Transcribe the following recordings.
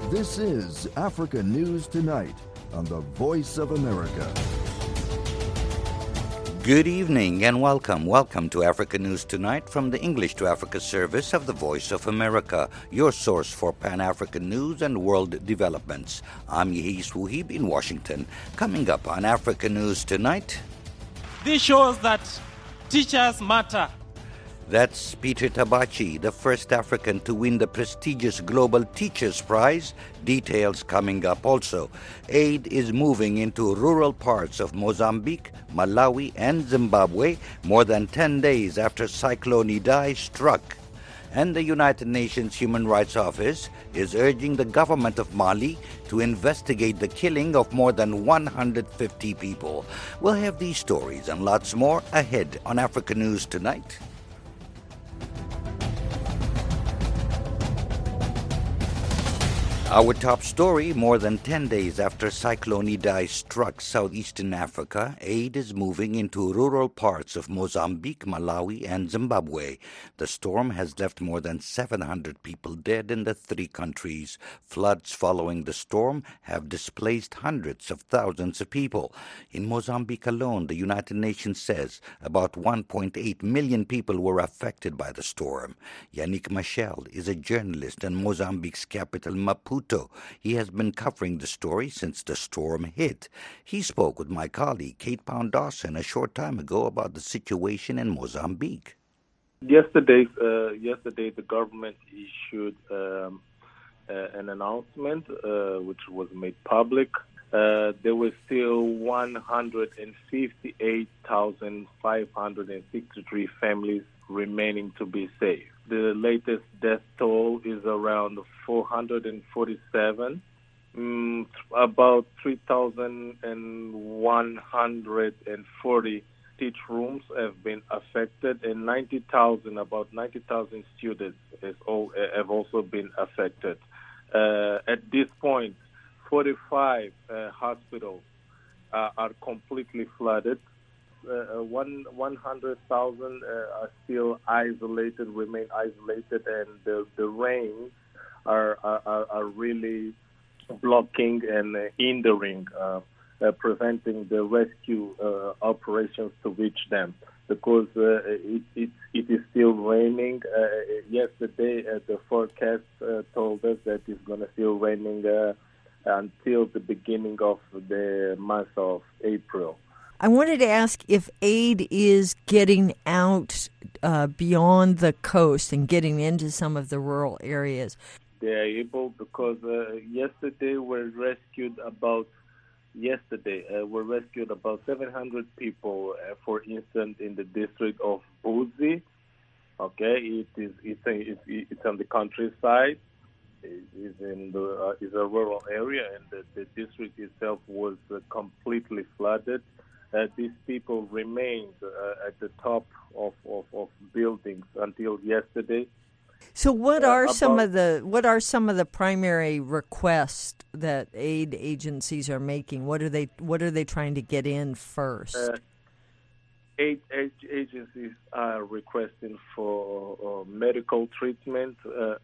This is Africa News Tonight on the Voice of America. Good evening and welcome. Welcome to Africa News Tonight from the English to Africa service of the Voice of America, your source for Pan-African news and world developments. I'm Yehis Wuhib in Washington. Coming up on Africa News Tonight. This shows that teachers matter. That's Peter Tabachi, the first African to win the prestigious Global Teachers Prize. Details coming up also. Aid is moving into rural parts of Mozambique, Malawi, and Zimbabwe more than 10 days after Cyclone Idai struck. And the United Nations Human Rights Office is urging the government of Mali to investigate the killing of more than 150 people. We'll have these stories and lots more ahead on Africa News Tonight. Our top story, more than 10 days after Cyclone Idai struck southeastern Africa, aid is moving into rural parts of Mozambique, Malawi, and Zimbabwe. The storm has left more than 700 people dead in the three countries. Floods following the storm have displaced hundreds of thousands of people. In Mozambique alone, the United Nations says about 1.8 million people were affected by the storm. Yannick Machel is a journalist in Mozambique's capital, Maputo. He has been covering the story since the storm hit. He spoke with my colleague Kate Pound-Dawson a short time ago about the situation in Mozambique. Yesterday, the government issued an announcement which was made public. There were still 158,563 families remaining to be saved. The latest death toll is around 447. About 3,140 teach rooms have been affected, and about 90,000 students have also been affected. At this point, 45 hospitals are completely flooded. 100,000 are still remain isolated, and the rains are really blocking and hindering, preventing the rescue operations to reach them, because it is still raining. Yesterday, the forecast told us that it's going to still raining until the beginning of the month of April. I wanted to ask if aid is getting out beyond the coast and getting into some of the rural areas. They are able, because yesterday were rescued about 700 people. For instance, in the district of Buzi. Okay, it's on the countryside. It's a rural area, and the district itself was completely flooded. These people remained at the top of buildings until yesterday. So, what are some of the primary requests that aid agencies are making? What are they trying to get in first? Aid agencies are requesting for medical treatment.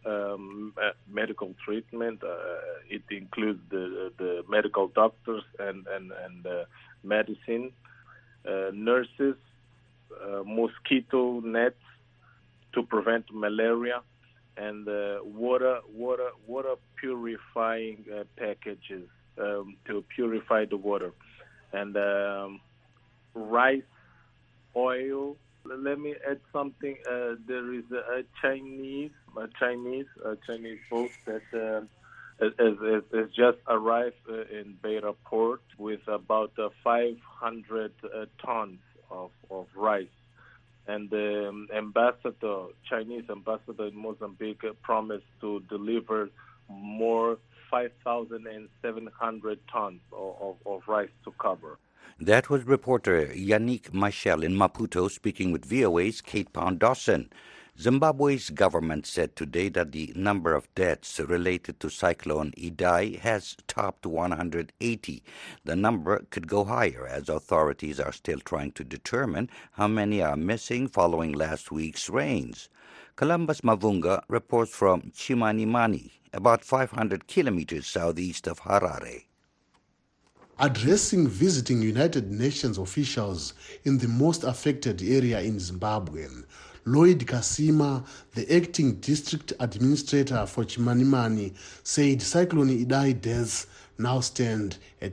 It includes the medical doctors and medicine, nurses, mosquito nets to prevent malaria, and water purifying packages to purify the water, and rice, oil. Let me add something. There is a Chinese boat that has just arrived in Beira port with about 500 tons of rice. And the Chinese ambassador in Mozambique promised to deliver more 5,700 tons of rice to cover. That was reporter Yannick Machel in Maputo speaking with VOA's Kate Pound-Dawson. Zimbabwe's government said today that the number of deaths related to Cyclone Idai has topped 180. The number could go higher as authorities are still trying to determine how many are missing following last week's rains. Columbus Mavunga reports from Chimanimani, about 500 kilometers southeast of Harare. Addressing visiting United Nations officials in the most affected area in Zimbabwe, Lloyd Kasima, the acting district administrator for Chimanimani, said Cyclone Idai deaths now stand at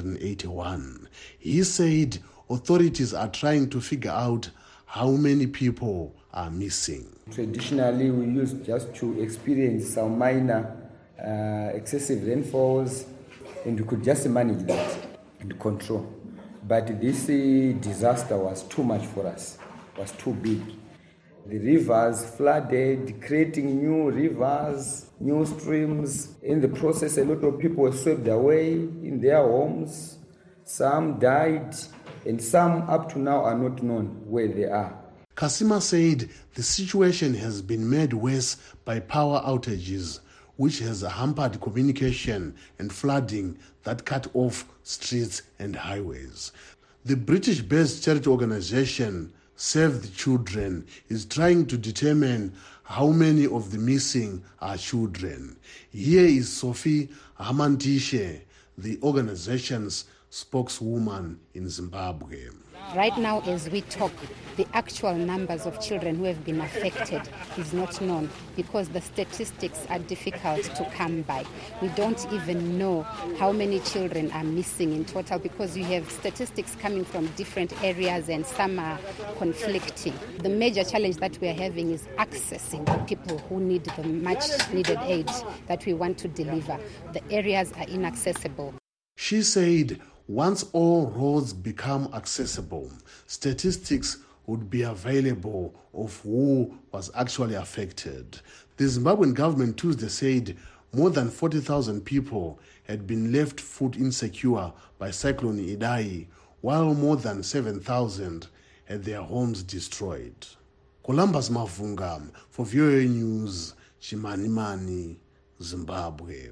181. He said authorities are trying to figure out how many people are missing. Traditionally, we used just to experience some minor excessive rainfalls, and we could just manage that and control. But this disaster was too much for us, was too big. The rivers flooded, creating new rivers, new streams. In the process, a lot of people were swept away in their homes. Some died, and some up to now are not known where they are. Kasima said the situation has been made worse by power outages, which has hampered communication and flooding that cut off streets and highways. The British-based charity organization Save the Children is trying to determine how many of the missing are children. Here is Sophie Hamantishe, the organization's spokeswoman in Zimbabwe. Right now, as we talk, the actual numbers of children who have been affected is not known because the statistics are difficult to come by. We don't even know how many children are missing in total because you have statistics coming from different areas and some are conflicting. The major challenge that we are having is accessing the people who need the much needed aid that we want to deliver. The areas are inaccessible. She said once all roads become accessible, statistics would be available of who was actually affected. The Zimbabwean government Tuesday said more than 40,000 people had been left food insecure by Cyclone Idai, while more than 7,000 had their homes destroyed. Columbus Mavunga for VOA News, Chimanimani, Zimbabwe.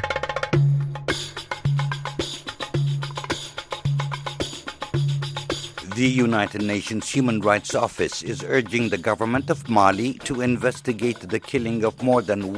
The United Nations Human Rights Office is urging the government of Mali to investigate the killing of more than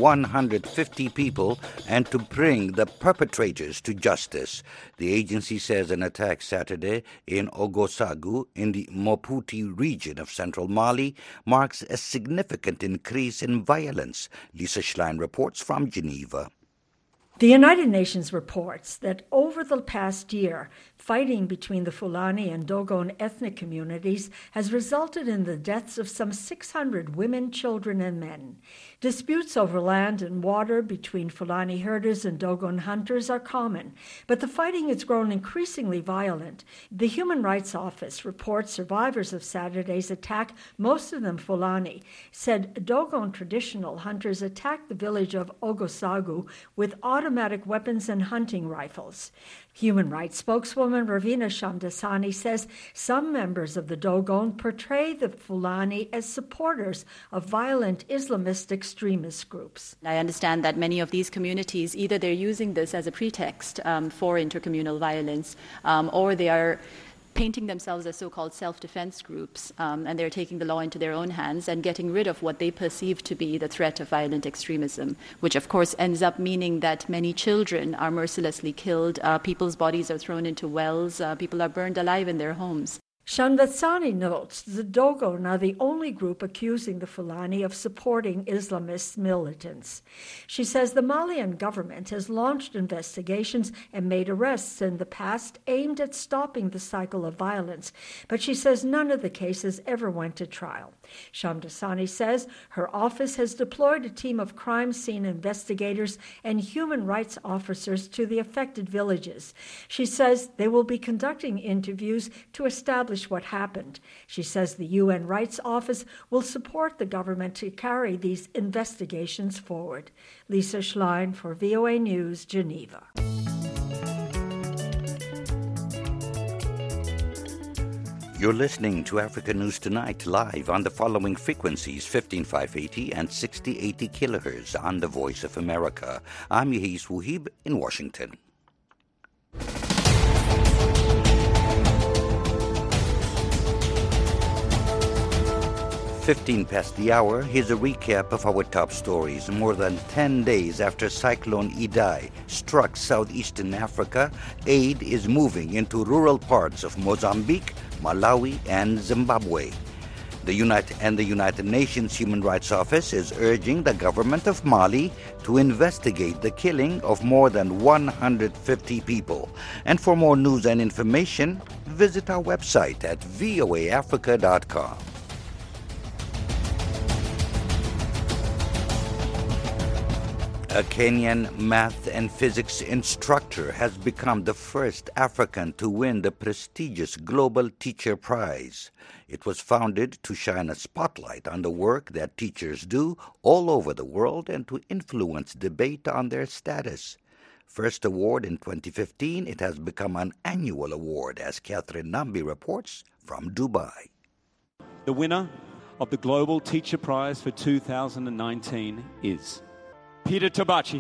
150 people and to bring the perpetrators to justice. The agency says an attack Saturday in Ogosagu in the Mopti region of central Mali marks a significant increase in violence. Lisa Schlein reports from Geneva. The United Nations reports that over the past year, fighting between the Fulani and Dogon ethnic communities has resulted in the deaths of some 600 women, children, and men. Disputes over land and water between Fulani herders and Dogon hunters are common, but the fighting has grown increasingly violent. The Human Rights Office reports survivors of Saturday's attack, most of them Fulani, said Dogon traditional hunters attacked the village of Ogosagu with automatic weapons and hunting rifles. Human rights spokeswoman Ravina Shamdasani says some members of the Dogon portray the Fulani as supporters of violent Islamist extremist groups. I understand that many of these communities, either they're using this as a pretext for intercommunal violence, or they are painting themselves as so-called self-defense groups, and they're taking the law into their own hands and getting rid of what they perceive to be the threat of violent extremism, which of course ends up meaning that many children are mercilessly killed, people's bodies are thrown into wells, people are burned alive in their homes. Shamdasani notes the Dogon are the only group accusing the Fulani of supporting Islamist militants. She says the Malian government has launched investigations and made arrests in the past aimed at stopping the cycle of violence, but she says none of the cases ever went to trial. Shamdasani says her office has deployed a team of crime scene investigators and human rights officers to the affected villages. She says they will be conducting interviews to establish what happened. She says the UN Rights Office will support the government to carry these investigations forward. Lisa Schlein for VOA News, Geneva. You're listening to Africa News Tonight live on the following frequencies, 15580 and 6080 kilohertz on the Voice of America. I'm Yehis Wuhib in Washington. 15 past the hour, here's a recap of our top stories. More than 10 days after Cyclone Idai struck southeastern Africa, aid is moving into rural parts of Mozambique, Malawi, and Zimbabwe. The United Nations Human Rights Office is urging the government of Mali to investigate the killing of more than 150 people. And for more news and information, visit our website at voaafrica.com. A Kenyan math and physics instructor has become the first African to win the prestigious Global Teacher Prize. It was founded to shine a spotlight on the work that teachers do all over the world and to influence debate on their status. First award in 2015, it has become an annual award, as Catherine Nambi reports from Dubai. The winner of the Global Teacher Prize for 2019 is Peter Tabachi.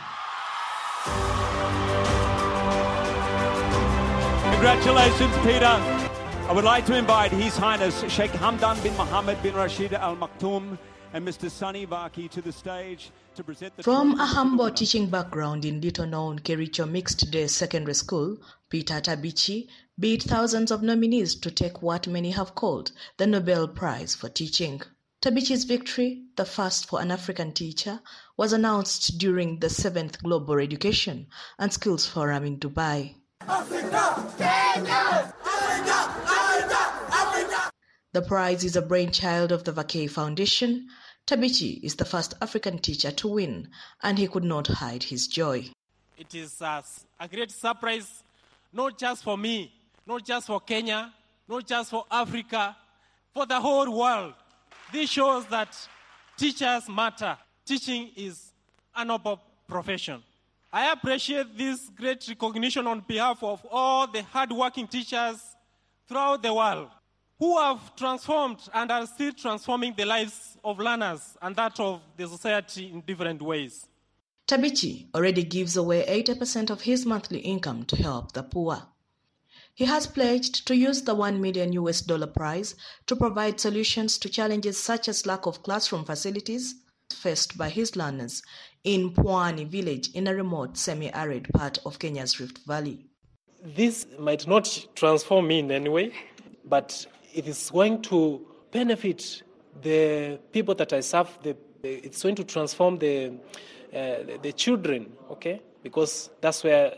Congratulations, Peter. I would like to invite His Highness Sheikh Hamdan bin Mohammed bin Rashid Al Maktoum and Mr. Sunny Vaki to the stage to present the... From a humble teaching background in little-known Kericho Mixed Day Secondary School, Peter Tabichi beat thousands of nominees to take what many have called the Nobel Prize for Teaching. Tabichi's victory, the first for an African teacher, was announced during the 7th Global Education and Skills Forum in Dubai. Africa! Kenya! Africa! Africa! The prize is a brainchild of the Vacay Foundation. Tabichi is the first African teacher to win, and he could not hide his joy. It is a great surprise, not just for me, not just for Kenya, not just for Africa, for the whole world. This shows that teachers matter. Teaching is a noble profession. I appreciate this great recognition on behalf of all the hard-working teachers throughout the world who have transformed and are still transforming the lives of learners and that of the society in different ways. Tabichi already gives away 80% of his monthly income to help the poor. He has pledged to use the $1 million prize to provide solutions to challenges such as lack of classroom facilities faced by his learners in Pwani village in a remote semi-arid part of Kenya's Rift Valley. This might not transform me in any way, but it is going to benefit the people that I serve. It's going to transform the children, okay? Because those are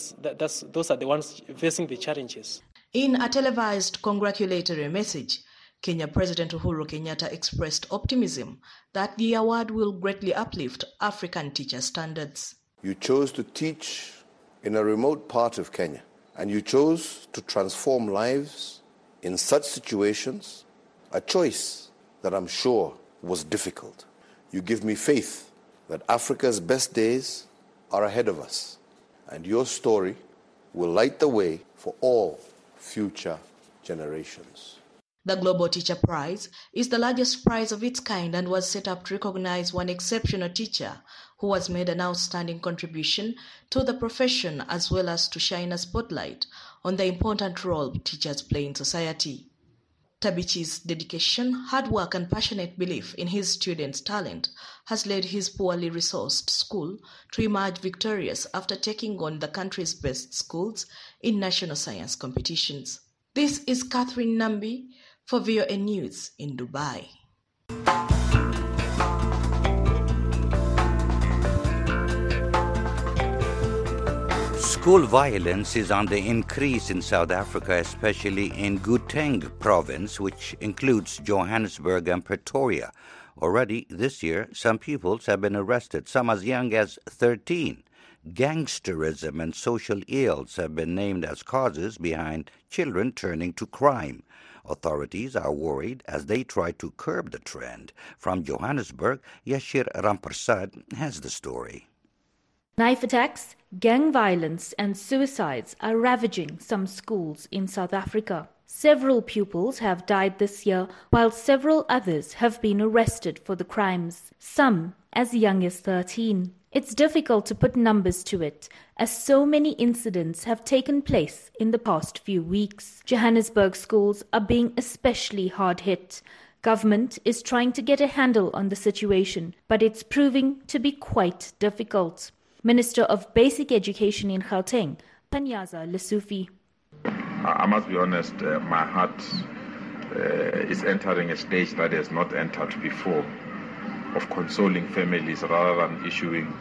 the ones facing the challenges. In a televised congratulatory message, Kenya President Uhuru Kenyatta expressed optimism that the award will greatly uplift African teacher standards. You chose to teach in a remote part of Kenya, and you chose to transform lives in such situations, a choice that I'm sure was difficult. You give me faith that Africa's best days are ahead of us, and your story will light the way for all future generations. The Global Teacher Prize is the largest prize of its kind and was set up to recognize one exceptional teacher who has made an outstanding contribution to the profession as well as to shine a spotlight on the important role teachers play in society. Tabichi's dedication, hard work, and passionate belief in his students' talent has led his poorly resourced school to emerge victorious after taking on the country's best schools in national science competitions. This is Catherine Nambi for VOA News in Dubai. School violence is on the increase in South Africa, especially in Gauteng province, which includes Johannesburg and Pretoria. Already this year, some pupils have been arrested, some as young as 13. Gangsterism and social ills have been named as causes behind children turning to crime. Authorities are worried as they try to curb the trend. From Johannesburg, Yashir Rampersad has the story. Knife attacks, gang violence and suicides are ravaging some schools in South Africa. Several pupils have died this year, while several others have been arrested for the crimes, some as young as 13. It's difficult to put numbers to it, as so many incidents have taken place in the past few weeks. Johannesburg schools are being especially hard hit. Government is trying to get a handle on the situation, but it's proving to be quite difficult. Minister of Basic Education in Gauteng, Panyaza Lesufi. I must be honest, my heart is entering a stage that has not entered before, of consoling families rather than issuing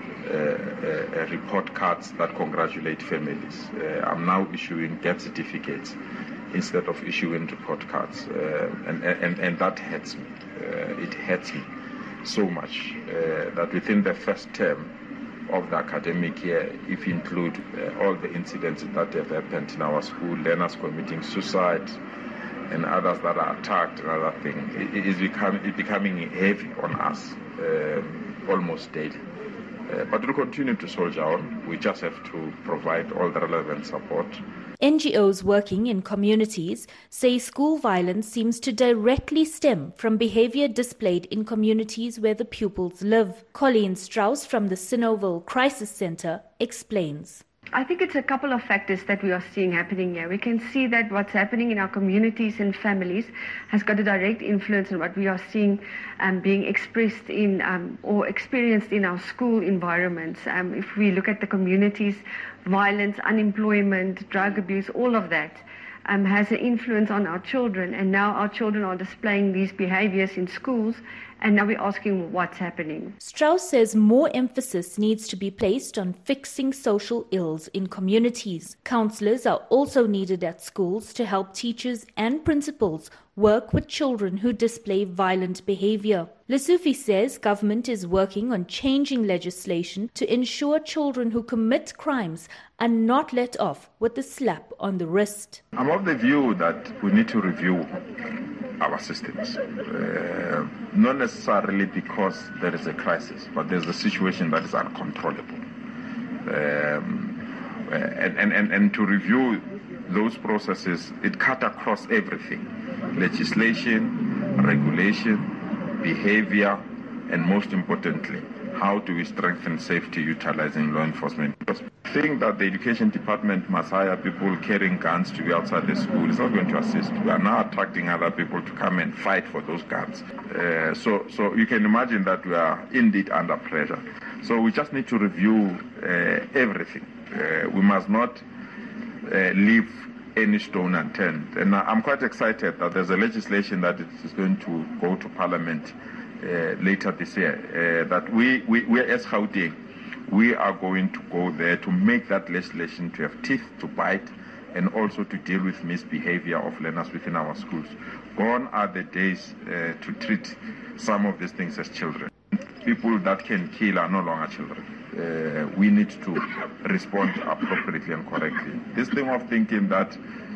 report cards that congratulate families. I'm now issuing death certificates instead of issuing report cards, and that hurts me. It hurts me so much that within the first term of the academic year, if you include all the incidents that have happened in our school, learners committing suicide and others that are attacked and other things, it is becoming heavy on us almost daily. But we'll continue to soldier on. We just have to provide all the relevant support. NGOs working in communities say school violence seems to directly stem from behavior displayed in communities where the pupils live. Colleen Strauss from the Sinoville Crisis Center explains. I think it's a couple of factors that we are seeing happening here. We can see that what's happening in our communities and families has got a direct influence on what we are seeing being expressed in or experienced in our school environments. If we look at the communities, violence, unemployment, drug abuse, all of that has an influence on our children. And now our children are displaying these behaviors in schools, and now we're asking what's happening. Strauss says more emphasis needs to be placed on fixing social ills in communities. Counselors are also needed at schools to help teachers and principals work with children who display violent behavior. Lesufi says government is working on changing legislation to ensure children who commit crimes are not let off with a slap on the wrist. I'm of the view that we need to review our systems, not necessarily because there is a crisis, but there's a situation that is uncontrollable. And to review those processes, it cut across everything: legislation, regulation, behavior, and most importantly, how do we strengthen safety utilizing law enforcement? Because I think that the education department must hire people carrying guns to be outside the school. It's not going to assist. We are now attracting other people to come and fight for those guns. So you can imagine that we are indeed under pressure. So we just need to review everything. We must not leave any stone unturned. And I'm quite excited that there's a legislation that is going to go to Parliament later this year, that we as Gauteng, we are going to go there to make that legislation to have teeth to bite and also to deal with misbehavior of learners within our schools. Gone are the days to treat some of these things as children. People that can kill are no longer children. We need to respond appropriately and correctly. This thing of thinking that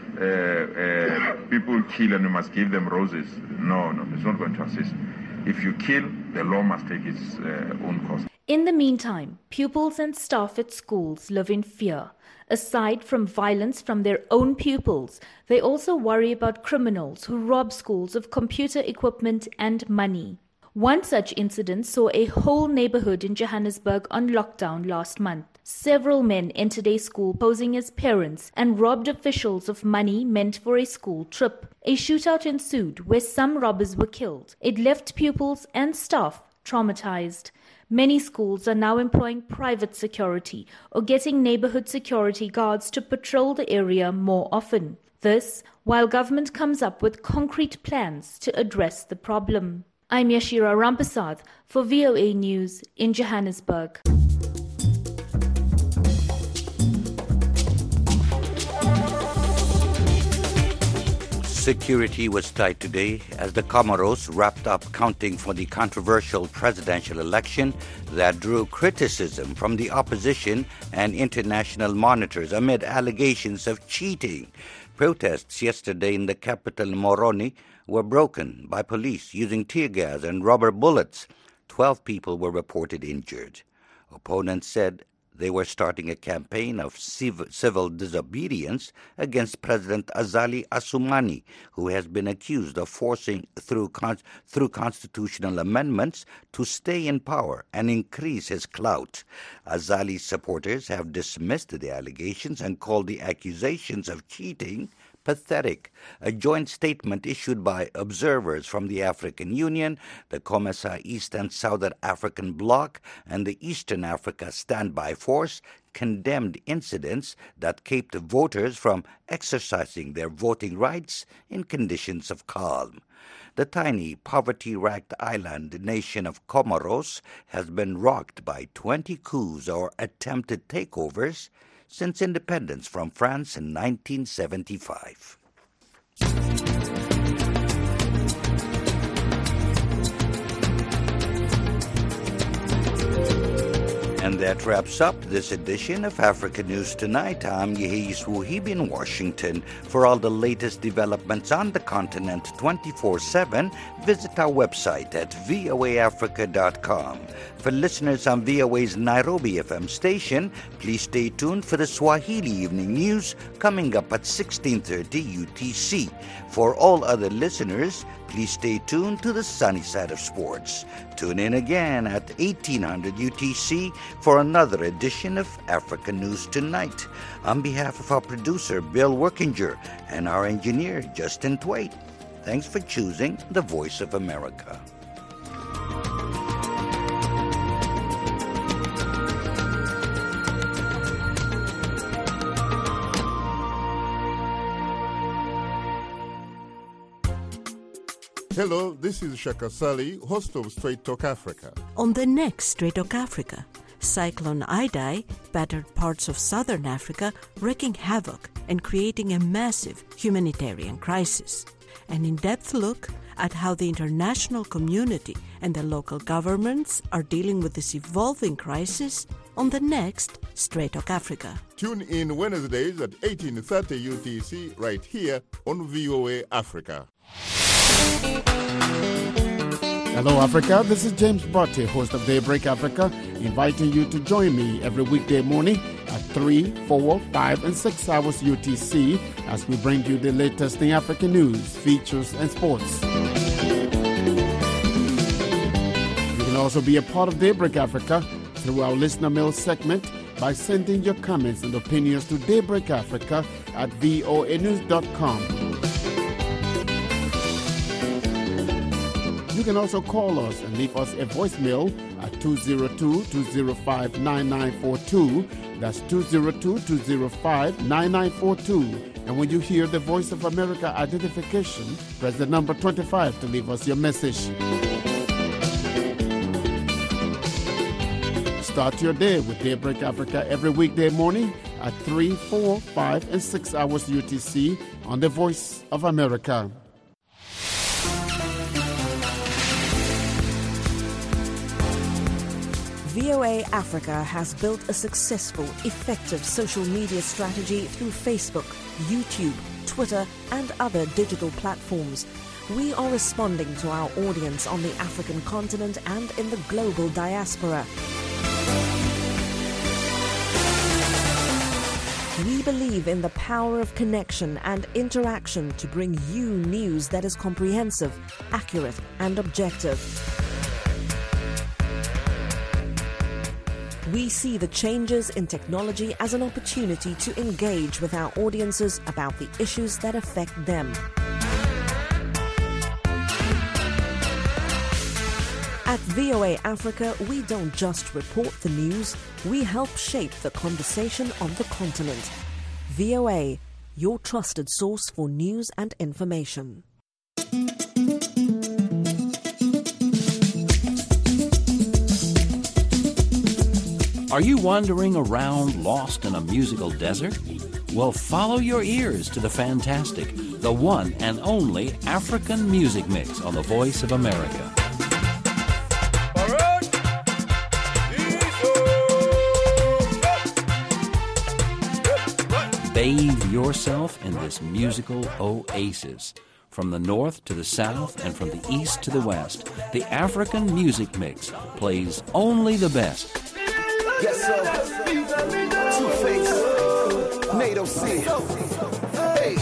people kill and we must give them roses, no, it's not going to assist. If you kill, the law must take its own course. In the meantime, pupils and staff at schools live in fear. Aside from violence from their own pupils, they also worry about criminals who rob schools of computer equipment and money. One such incident saw a whole neighborhood in Johannesburg on lockdown last month. Several men entered a school posing as parents and robbed officials of money meant for a school trip. A shootout ensued where some robbers were killed. It left pupils and staff traumatized. Many schools are now employing private security or getting neighborhood security guards to patrol the area more often. This, while government comes up with concrete plans to address the problem. I'm Yashira Rampasad for VOA News in Johannesburg. Security was tight today as the Comoros wrapped up counting for the controversial presidential election that drew criticism from the opposition and international monitors amid allegations of cheating. Protests yesterday in the capital Moroni were broken by police using tear gas and rubber bullets. 12 people were reported injured. Opponents said they were starting a campaign of civil disobedience against President Azali Assoumani, who has been accused of forcing through constitutional amendments to stay in power and increase his clout. Azali's supporters have dismissed the allegations and called the accusations of cheating pathetic. A joint statement issued by observers from the African Union, the COMESA East and Southern African Bloc, and the Eastern Africa Standby Force condemned incidents that kept voters from exercising their voting rights in conditions of calm. The tiny, poverty-racked island nation of Comoros has been rocked by 20 coups or attempted takeovers since independence from France in 1975. And that wraps up this edition of Africa News Tonight. I'm Yehis Wuhib in Washington. For all the latest developments on the continent 24/7, visit our website at voaafrica.com. For listeners on VOA's Nairobi FM station, please stay tuned for the Swahili Evening News coming up at 16:30 UTC. For all other listeners, please stay tuned to the sunny side of sports. Tune in again at 1800 UTC for another edition of Africa News Tonight. On behalf of our producer, Bill Workinger, and our engineer, Justin Twait, thanks for choosing the Voice of America. Hello, this is Shaka Sali, host of Straight Talk Africa. On the next Straight Talk Africa, Cyclone Idai battered parts of southern Africa, wreaking havoc and creating a massive humanitarian crisis. An in-depth look at how the international community and the local governments are dealing with this evolving crisis on the next Straight Talk Africa. Tune in Wednesdays at 18:30 UTC right here on VOA Africa. Hello, Africa. This is James Barty, host of Daybreak Africa, inviting you to join me every weekday morning at 3, 4, 5, and 6 hours UTC as we bring you the latest in African news, features, and sports. You can also be a part of Daybreak Africa through our listener mail segment by sending your comments and opinions to Daybreak Africa at voanews.com. You can also call us and leave us a voicemail at 202-205-9942. That's 202-205-9942. And when you hear the Voice of America identification, press the number 25 to leave us your message. Start your day with Daybreak Africa every weekday morning at 3, 4, 5, and 6 hours UTC on the Voice of America. VOA Africa has built a successful, effective social media strategy through Facebook, YouTube, Twitter, and other digital platforms. We are responding to our audience on the African continent and in the global diaspora. We believe in the power of connection and interaction to bring you news that is comprehensive, accurate, and objective. We see the changes in technology as an opportunity to engage with our audiences about the issues that affect them. At VOA Africa, we don't just report the news, we help shape the conversation on the continent. VOA, your trusted source for news and information. Are you wandering around lost in a musical desert? Well, follow your ears to the fantastic, the one and only African Music Mix on the Voice of America. Bathe yourself in this musical oasis. From the north to the south and from the east to the west, the African Music Mix plays only the best. Yes, sir. Two-Face, NATO C. Hey.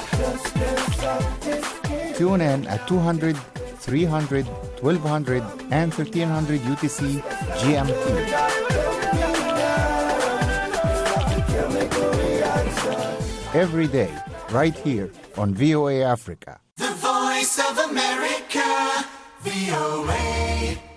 Tune in at 200, 300, 1200, and 1300 UTC GMT. Every day, right here on VOA Africa. The Voice of America, VOA.